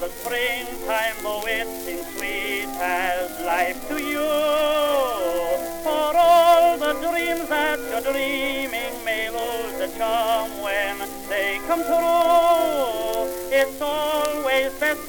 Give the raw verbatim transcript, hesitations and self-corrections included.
for springtime, though it seems sweet as life to you. For all the dreams that you're dreaming may lose their charm when they come true. It's always best